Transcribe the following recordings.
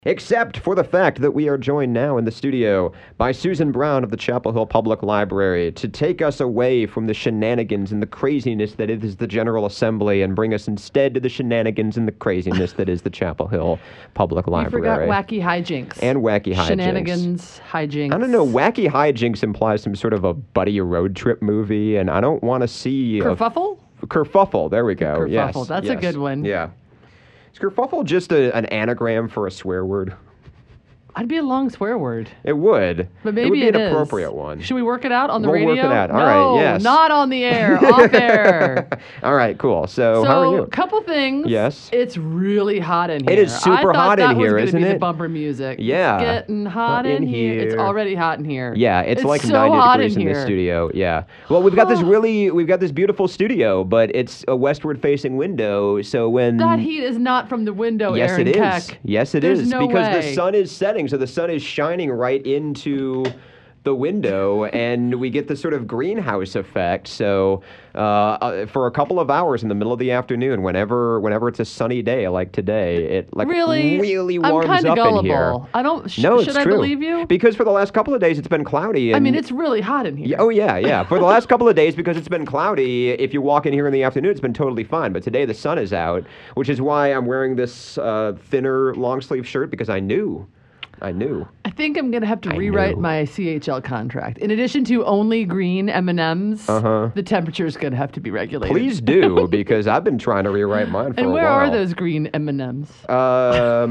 Except for the fact that we are joined now in the studio by Susan Brown of the Chapel Hill Public Library to take us away from the shenanigans and the craziness that is the General Assembly and bring us instead to the shenanigans and the craziness that is the Chapel Hill Public Library. You forgot wacky hijinks. And wacky hijinks. Shenanigans, hijinks. I don't know, wacky hijinks implies some sort of a buddy road trip movie, and I don't want to see... Kerfuffle? Kerfuffle, there we go. Kerfuffle, yes, that's yes. a good one. Yeah. Is kerfuffle just an anagram for a swear word? I'd be a long swear word. It would. But maybe it would be an is. appropriate one. Should we work it out on the We'll radio? work it out. All no, right, yes. not on the air, off air. All right, cool. So how are you? Couple things. Yes. It's really hot in here. It is super hot in here, isn't isn't it? it? The bumper music. Yeah. It's getting hot in here. It's here. already hot in here. Yeah, it's like so 90 hot degrees in here. the studio. Yeah. Well, we've got this beautiful studio, but it's a westward-facing window. So when That heat is not from the window, yes, Aaron it is. Keck. Yes, it There's is no because way. the sun is setting, so the sun is shining right into the window, and we get this sort of greenhouse effect. So for a couple of hours in the middle of the afternoon, whenever it's a sunny day like today, it like really warms I'm up gullible. in here. I don't. No, it's should I true. believe you? Because for the last couple of days it's been cloudy. And I mean, it's really hot in here. Oh yeah. For the last couple of days, because it's been cloudy, if you walk in here in the afternoon, it's been totally fine. But today the sun is out, which is why I'm wearing this thinner long sleeve shirt, because I knew. I think I'm gonna have to rewrite my CHL contract. In addition to only green M&Ms, the temperature is gonna have to be regulated. Please do, because I've been trying to rewrite mine for a while. And where are those green M&Ms? I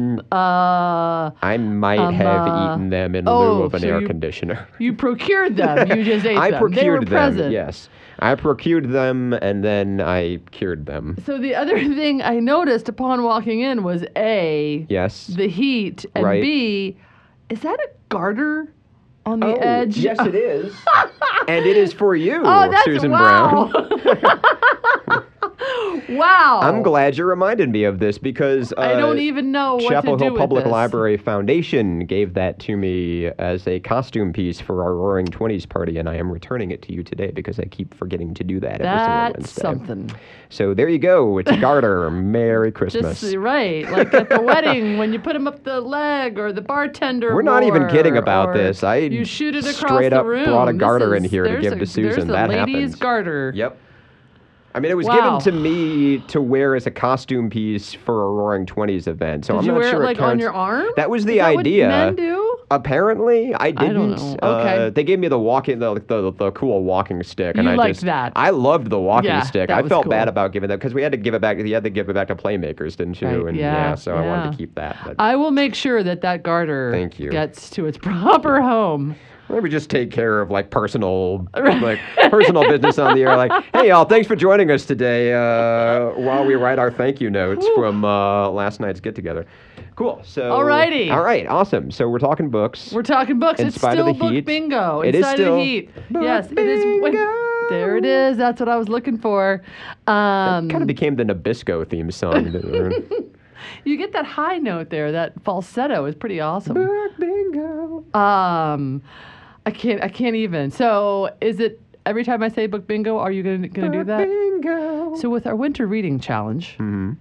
might have eaten them in lieu of an air conditioner. You procured them. You just ate them. I procured they were them. present. Yes, I procured them and then I cured them. So the other thing I noticed upon walking in was A, yes, the heat, and right. B, is that a garter on the edge? Yes, it is. And it is for you, that's Susan wow. Brown. Wow. I'm glad you reminded me of this, because I don't even know what Chapel to do Hill with Public this. Library Foundation gave that to me as a costume piece for our Roaring Twenties party, and I am returning it to you today because I keep forgetting to do that every single That's Wednesday. something. So there you go. It's a garter. Merry Christmas. Just right, like at the wedding when you put them up the leg, or the bartender. We're not even wore, kidding about or this. you shoot it across straight the up room. brought a garter This in is- here to there's give a- to Susan. There's That a lady's happened. garter. Yep. I mean, it was Wow. given to me to wear as a costume piece for a Roaring Twenties event. So Did I'm you not wear sure it like on counts. your arm? That was the Is that idea. What men do? Apparently, I didn't. know. Okay. They gave me the cool walking stick, and You I liked just that. I loved the walking Yeah, stick. that I was felt cool. bad about giving that because we had to give it back. You had to give it back to Playmakers, didn't you? Right, And yeah, so I wanted yeah. to keep that. But I will make sure that garter Thank you. gets to its proper home. maybe just take care of personal business on the air. Like, hey y'all, thanks for joining us today while we write our thank you notes from last night's get together. Cool. So Alrighty. All right. Awesome. So we're talking books. We're talking books. In It's spite of still the book heat. bingo. It is Inside of still the heat. book Yes, it is. bingo. There it is. That's what I was looking for. Kind of became the Nabisco theme song. You get that high note there. That falsetto is pretty awesome. Book bingo. I can't even. So is it every time I say book bingo? Are you gonna do that? Bingo. So with our winter reading challenge, Mm-hmm.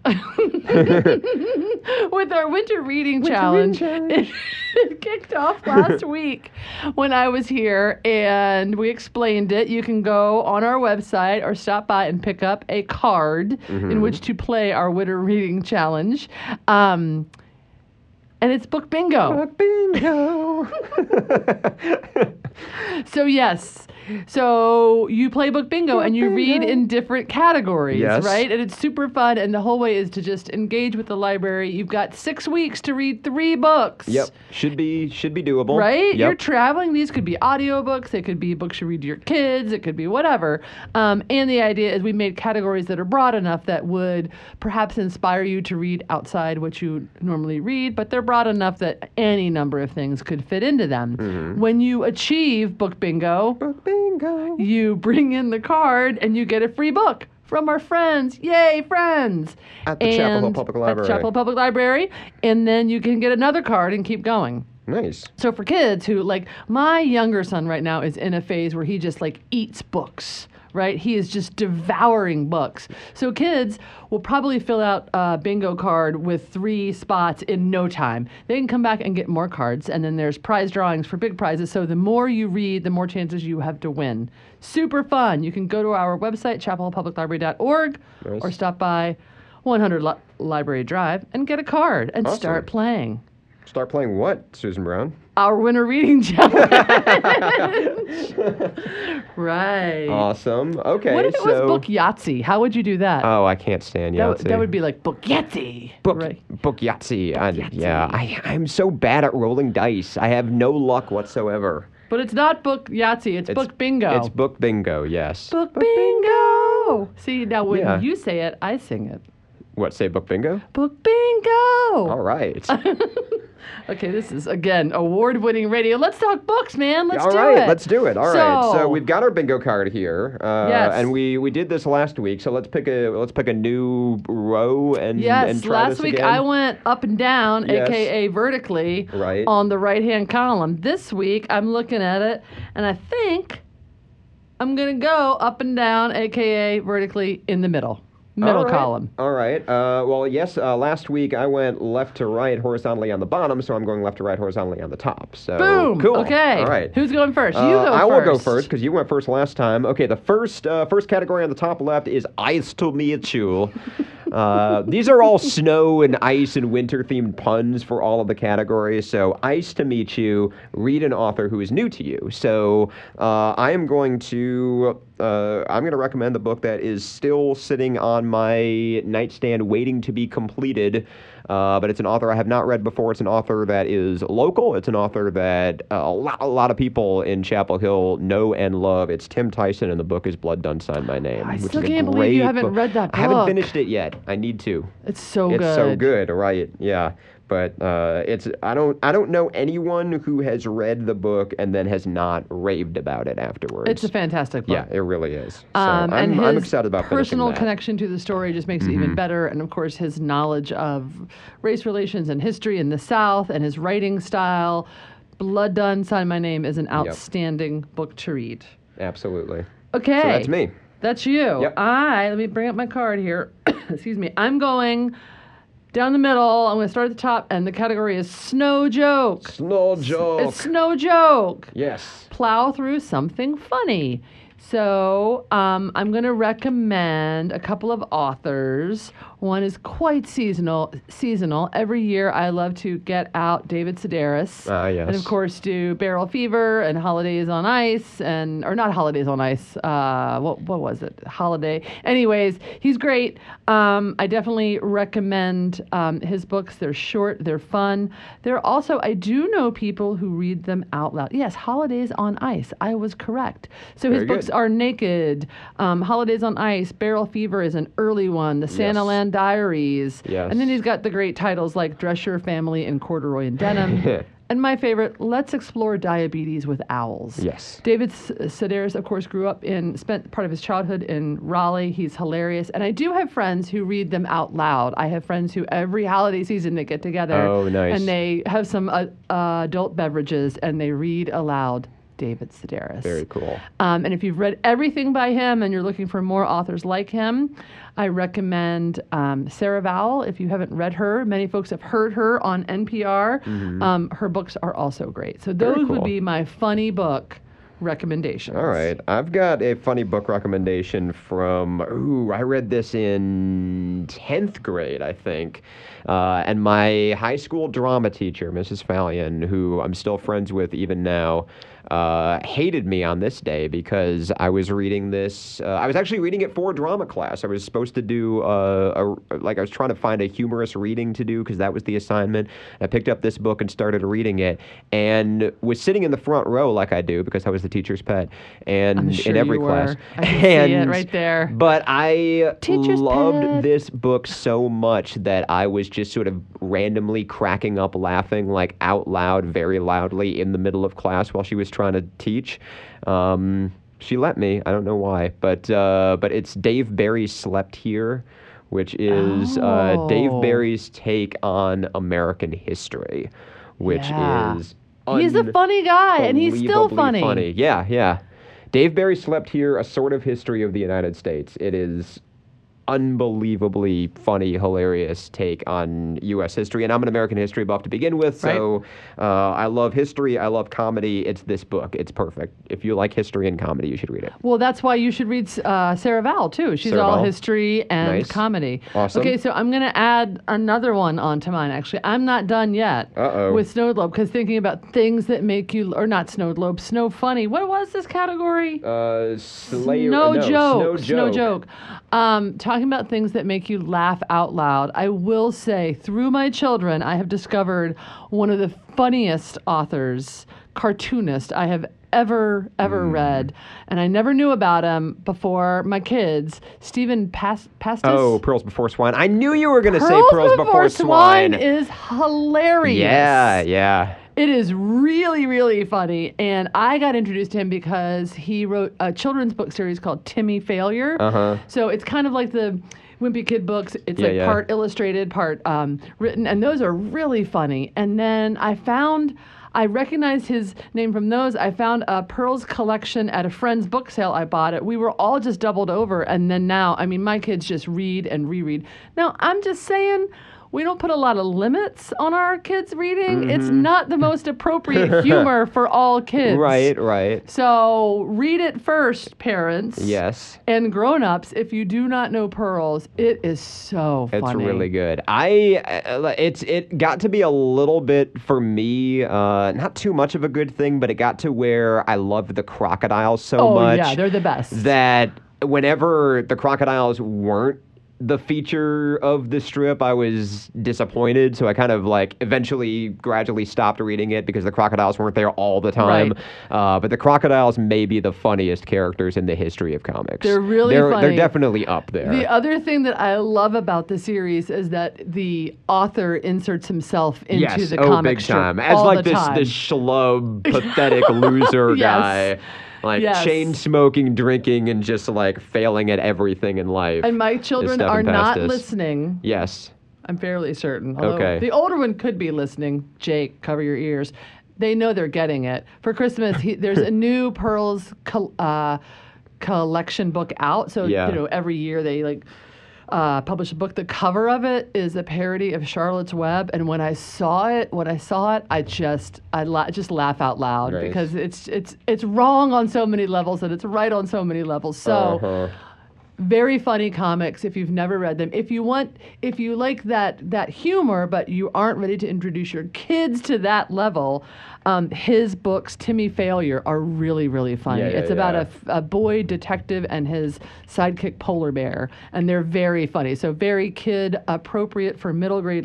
with our winter reading challenge, it kicked off last week when I was here and we explained it. You can go on our website or stop by and pick up a card in which to play our winter reading challenge. And it's book bingo. Book bingo. So yes. So you play book bingo and you read bingo. in different categories, Yes. right? And it's super fun. And the whole way is to just engage with the library. You've got 6 weeks to read 3 books. Yep. Should be doable. Right? Yep. You're traveling. These could be audiobooks. They could be books you read to your kids. It could be whatever. And the idea is we made categories that are broad enough that would perhaps inspire you to read outside what you normally read, but they're broad enough that any number of things could fit into them. Mm-hmm. When you achieve book bingo, Book bingo. you bring in the card and you get a free book from our friends. Yay, friends! At the Chapel Hill Public At Library. the Chapel Hill Public Library. And then you can get another card and keep going. Nice. So for kids who, like, my younger son right now is in a phase where he just, eats books, right? He is just devouring books. So kids will probably fill out a bingo card with 3 spots in no time. They can come back and get more cards, and then there's prize drawings for big prizes. So the more you read, the more chances you have to win. Super fun. You can go to our website, chapelhillpubliclibrary.org, Nice. or stop by 100 Library Drive and get a card and Awesome. start playing. Start playing what, Susan Brown? Our winter reading challenge. Right. Awesome. Okay, What if it so was book Yahtzee? How would you do that? oh, I can't stand that, Yahtzee. that would be like book Yahtzee. Book, Right. book Yahtzee. Yahtzee. Yeah, I'm so bad at rolling dice. I have no luck whatsoever. But it's not book Yahtzee. It's book bingo. It's book bingo, yes. book bingo. See, now when Yeah. you say it, I sing it. What, say book bingo? Book bingo. All right. Okay, this is, again, award-winning radio. Let's talk books, man. Let's All do right, it. let's do it. All right. So So- we've got our bingo card here, Yes. and we did this last week. So let's pick a new row and Yes, try last this week again. I went up and down, Yes. aka vertically, Right. on the right-hand column. This week I'm looking at it, and I think I'm gonna go up and down, aka vertically in the middle All right. column. All right. Well, yes. Last week I went left to right horizontally on the bottom, so I'm going left to right horizontally on the top. So Boom. Cool. Okay. All right. Who's going first? You go first. I will go first because you went first last time. Okay, the first category on the top left is Ice to meet you. These are all snow and ice and winter themed puns for all of the categories. So Ice to meet you, read an author who is new to you. So I'm going to recommend the book that is still sitting on my nightstand waiting to be completed. But it's an author I have not read before. It's an author that is local. It's an author that a lot of people in Chapel Hill know and love. It's Tim Tyson, and the book is Blood Done Signed My Name. I which still is a can't believe you great haven't book. read that I haven't book. finished it yet. I need to. It's so It's good. so good, right? Yeah. But I don't know anyone who has read the book and then has not raved about it afterwards. It's a fantastic book. Yeah, it really is. So And I'm his excited about finishing personal that. Mm-hmm. connection to the story just makes it even better. And of course, his knowledge of race relations and history in the South and his writing style. Blood Done Signed My Name is an outstanding book to read. Absolutely. Okay. So that's me. That's you. Yep. Let me bring up my card here. Excuse me. I'm going down the middle. I'm going to start at the top, and the category is Snow Joke. Snow joke. It's Snow Joke. Yes. Plow through something funny. So I'm going to recommend a couple of authors. One is quite seasonal. Every year I love to get out David Sedaris. Yes. And of course do Barrel Fever and Holidays on Ice, or not Holidays on Ice. What was it? Holiday. Anyways, he's great. I definitely recommend his books. They're short. They're fun. I do know people who read them out loud. Yes, Holidays on Ice. I was correct. So his Very books good. are Naked, Holidays on Ice, Barrel Fever is an early one, The Santa Land Diaries. Yes. And then he's got the great titles like Dress Your Family in Corduroy and Denim. And my favorite, Let's Explore Diabetes with Owls. Yes. David Sedaris, of course, spent part of his childhood in Raleigh. He's hilarious. And I do have friends who read them out loud. I have friends who every holiday season they get together. Oh, nice. And they have some adult beverages and they read aloud David Sedaris. Very cool. And if you've read everything by him and you're looking for more authors like him, I recommend Sarah Vowell. If you haven't read her, many folks have heard her on NPR. Her books are also great. So Very those would cool. be my funny book recommendations. All right. I've got a funny book recommendation from, I read this in 10th grade, I think. And my high school drama teacher, Mrs. Fallion, who I'm still friends with even now, hated me on this day because I was reading this. I was actually reading it for drama class. I was supposed to do, I was trying to find a humorous reading to do because that was the assignment. I picked up this book and started reading it and was sitting in the front row like I do because I was the teacher's pet and I'm sure in every you class. were. I can see it right there. But I Teacher's loved pet. this book so much that I was just sort of randomly cracking up laughing like out loud, very loudly in the middle of class while she was trying to teach. She let me. I don't know why, but it's Dave Barry's Slept Here, which is Dave Oh. Barry's take on American history, which Yeah. is He's a funny guy, and he's still unbelievably funny. Yeah, yeah. Dave Barry Slept Here, A Sort of History of the United States. It is unbelievably funny, hilarious take on U.S. history. And I'm an American history buff to begin with, so I love history. I love comedy. It's this book. It's perfect. If you like history and comedy, you should read it. Well, that's why you should read Sarah Vowell, too. She's Sarah all Vowell. history and Nice. comedy. Awesome. Okay, so I'm going to add another one onto mine, actually. I'm not done yet with Snow Globe, because thinking about things that make you, or not Snow Globe, Snow Funny. What was this category? Snow Joke. Talking about things that make you laugh out loud. I will say, through my children, I have discovered one of the funniest authors, cartoonist I have ever read, and I never knew about him before my kids. Stephen Pastis. Oh, Pearls Before Swine. I knew you were going to say Pearls Before Swine is hilarious. Yeah. It is really, really funny. And I got introduced to him because he wrote a children's book series called Timmy Failure. So it's kind of like the Wimpy Kid books. It's part illustrated, part written. And those are really funny. And then I recognized his name from those. I found a Pearls collection at a friend's book sale. I bought it. We were all just doubled over. And then now, I mean, my kids just read and reread. Now, I'm just saying, we don't put a lot of limits on our kids' reading. It's not the most appropriate humor for all kids. Right. So read it first, parents. Yes. And grown-ups, if you do not know Pearls, it is so funny. It's really good. It got to be a little bit, for me, not too much of a good thing, but it got to where I loved the crocodiles so much. Oh, yeah, they're the best. That whenever the crocodiles weren't the feature of the strip, I was disappointed. So I kind of eventually gradually stopped reading it because the crocodiles weren't there all the time. Right. But the crocodiles may be the funniest characters in the history of comics. They're really funny. They're definitely up there. The other thing that I love about the series is that the author inserts himself into the comic big strip time. As all the this time. Schlub, pathetic loser guy. Chain smoking, drinking, and just failing at everything in life. And my children are not listening. Yes. I'm fairly certain. Although Okay. The older one could be listening. Jake, cover your ears. They know they're getting it. For Christmas, there's a new Pearls collection book out. So, every year they publish a book. The cover of it is a parody of Charlotte's Web, and when I saw it, I just laugh out loud because it's wrong on so many levels and it's right on so many levels. So very funny comics if you've never read them. If you like that humor, but you aren't ready to introduce your kids to that level, his books, Timmy Failure, are really, really funny. It's about a boy detective and his sidekick polar bear, and they're very funny. So very kid appropriate for middle grade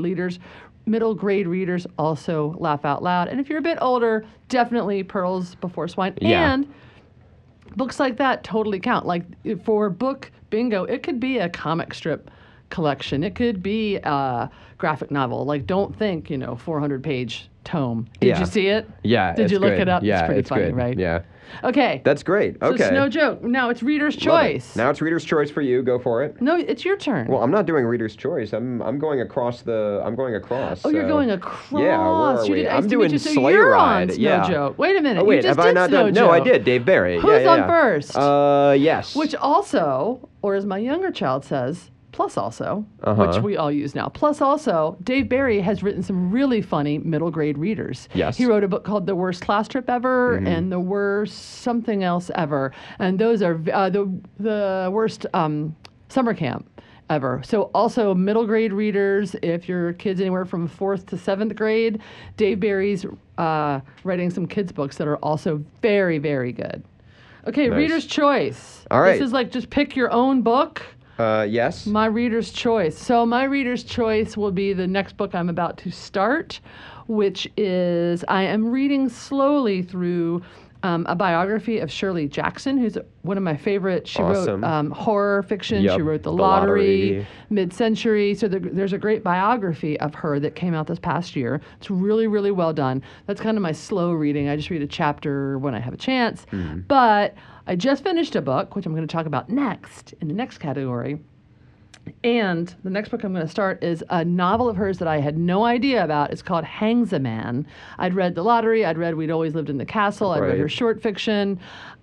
readers also laugh out loud. And if you're a bit older, definitely Pearls Before Swine. Yeah. And books like that totally count. For book bingo, it could be a comic strip collection. It could be a graphic novel. Don't think, 400-page tome. Did you see it? Yeah. Did you look good. it up? Yeah, it's pretty funny, good. right? Yeah. Okay. That's great. Okay. So Snow Joke. Now it's Reader's Love Choice. it. Now it's Reader's Choice for you. Go for it. No, it's your turn. Well, I'm not doing Reader's Choice. I'm going across. Oh, you're going across. Yeah, where are You we? did I'm Ice doing to Meet You, so Sleigh you're Ride. on Snow Joke. Wait a minute. Oh, wait, you just have I did not Snow done? Joke. No, I did. Dave Barry. Who's on first? Yes. Which also, or as my younger child says, plus also, Uh-huh. which we all use now. Plus also, Dave Barry has written some really funny middle grade readers. Yes. He wrote a book called The Worst Class Trip Ever and The Worst Something Else Ever. And those are the worst summer camp ever. So also middle grade readers, if your kid's anywhere from 4th to 7th grade, Dave Barry's writing some kids books that are also very, very good. Okay, Nice. Reader's Choice. All right. This is just pick your own book. Yes. My Reader's Choice. So my Reader's Choice will be the next book I'm about to start, which is I am reading slowly through a biography of Shirley Jackson, who's one of my favorite. She Awesome. wrote horror fiction. Yep, She wrote The The Lottery, Lottery. Mid-Century. So there's a great biography of her that came out this past year. It's really, really well done. That's kind of my slow reading. I just read a chapter when I have a chance. But I just finished a book, which I'm going to talk about next in the next category. And the next book I'm going to start is a novel of hers that I had no idea about. It's called Hangs a Man. I'd read The Lottery. I'd read We'd Always Lived in the Castle. I'd read Right. her short fiction,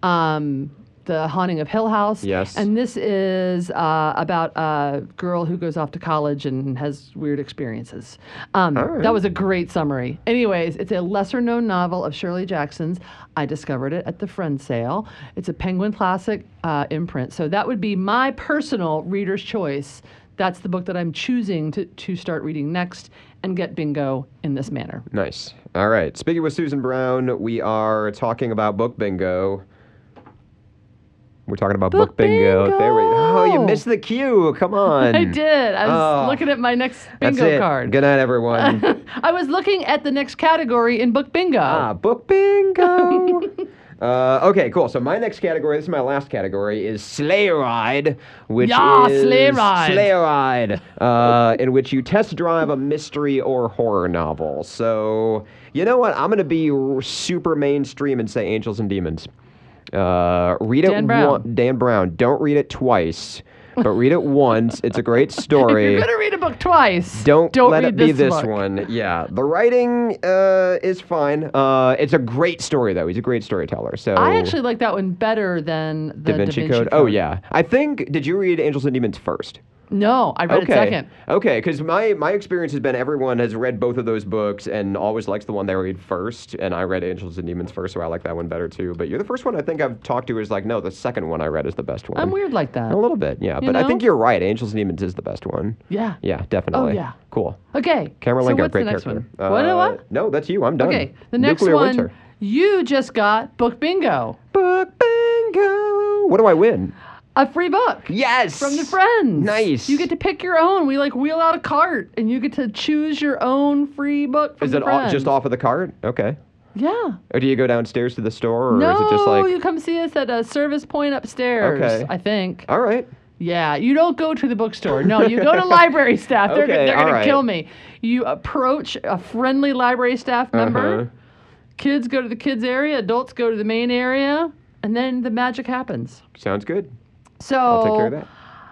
The Haunting of Hill House. Yes. And this is about a girl who goes off to college and has weird experiences. right. That was a great summary. Anyways, it's a lesser-known novel of Shirley Jackson's. I discovered it at the Friend sale. It's a Penguin Classic imprint. So that would be my personal reader's choice. That's the book that I'm choosing to start reading next and get bingo in this manner. Nice. All right. Speaking with Susan Brown, we are talking about book bingo. We're talking about book bingo. bingo. There we Oh, you missed the cue. Come on. I did. I was Oh, looking at my next That's bingo it. card. Good night, everyone. I was looking at the next category in book bingo. Book bingo. Okay, cool. So my next category, this is my last category, is Sleigh Ride, which Yeah, is Sleigh Ride. Sleigh Ride, in which you test drive a mystery or horror novel. So you know what? I'm going to be super mainstream and say Angels and Demons. Read it Dan Brown. Dan Brown. Don't read it twice, but read it once. It's a great story. If you're gonna read a book twice, Don't let read it be this book. one. Yeah, the writing is fine. It's a great story though. He's a great storyteller. So I actually like that one better than the Da Vinci Code. Oh yeah, I think. Did you read Angels and Demons first? No, I read it second. Okay, because my experience has been everyone has read both of those books and always likes the one they read first, and I read Angels and Demons first, so I like that one better too. But you're the first one I think I've talked to is like, no, the second one I read is the best one. I'm weird like that. A little bit, yeah. But I know? think you're right. Angels and Demons is the best one. Yeah. Yeah, definitely. Oh, yeah. Cool. Okay. Cameron so Lingard, what's great the next character. one? What? No, that's you. I'm done. Okay. The next Nuclear one. Winter. You just got book bingo. Book bingo. What do I win? A free book. Yes. From the Friends. Nice. You get to pick your own. We wheel out a cart and you get to choose your own free book from Is the it Friends. just off of the cart? Okay. Yeah. Or do you go downstairs to the store, or No, is it just like? you come see us at a service point upstairs. Okay. I think. All right. Yeah, you don't go to the bookstore. No, you go to library staff. They're Okay, going all to right. kill me. You approach a friendly library staff member. Uh-huh. Kids go to the kids area. Adults go to the main area. And then the magic happens. Sounds good. So I'll take care of that.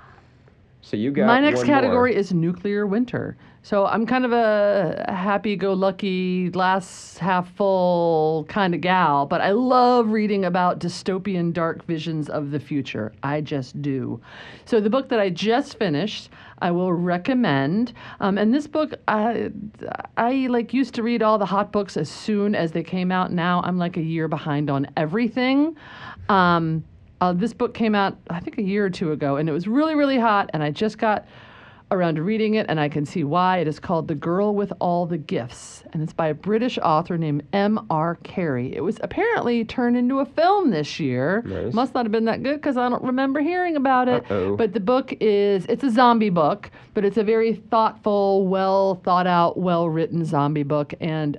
So you got my next one category more. is nuclear winter. So I'm kind of a happy-go-lucky, glass half full kind of gal, but I love reading about dystopian dark visions of the future. I just do. So the book that I just finished, I will recommend. And this book, I like used to read all the hot books as soon as they came out. Now I'm like a year behind on everything. This book came out, I think, a year or two ago, and it was really, really hot, and I just got around to reading it, and I can see why. It is called The Girl with All the Gifts, and it's by a British author named M.R. Carey. It was apparently turned into a film this year. Nice. Must not have been that good because I don't remember hearing about it. Uh-oh. But the book it's a zombie book, but it's a very thoughtful, well thought out, well written zombie book, and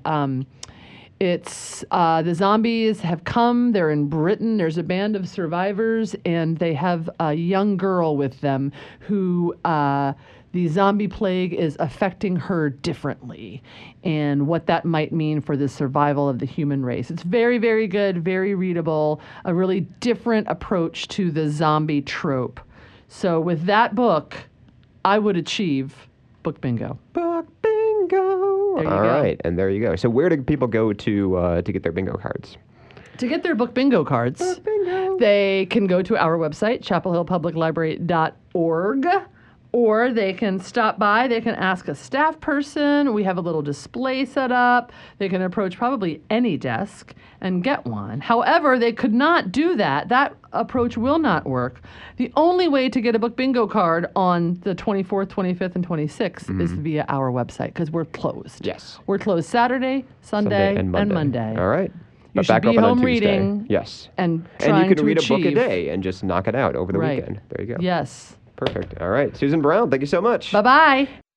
it's the zombies have come. They're in Britain. There's a band of survivors, and they have a young girl with them who the zombie plague is affecting her differently, and what that might mean for the survival of the human race. It's very, very good, very readable, a really different approach to the zombie trope. So with that book, I would achieve book bingo. Book bingo. There you All go. right, and there you go. So where do people go to get their bingo cards? To get their book bingo cards, Bingo. they can go to our website, chapelhillpubliclibrary.org, or they can stop by. They can ask a staff person. We have a little display set up. They can approach probably any desk and get one. However, they could not do that. That approach will not work. The only way to get a book bingo card on the 24th, 25th, and 26th is via our website because we're closed. Yes. We're closed Saturday, Sunday, and Monday. All right. You But should back be open on home Tuesday. reading Yes. And And trying you can to read achieve. a book a day and just knock it out over the Right. weekend. There you go. Yes. Perfect. All right. Susan Brown, thank you so much. Bye-bye.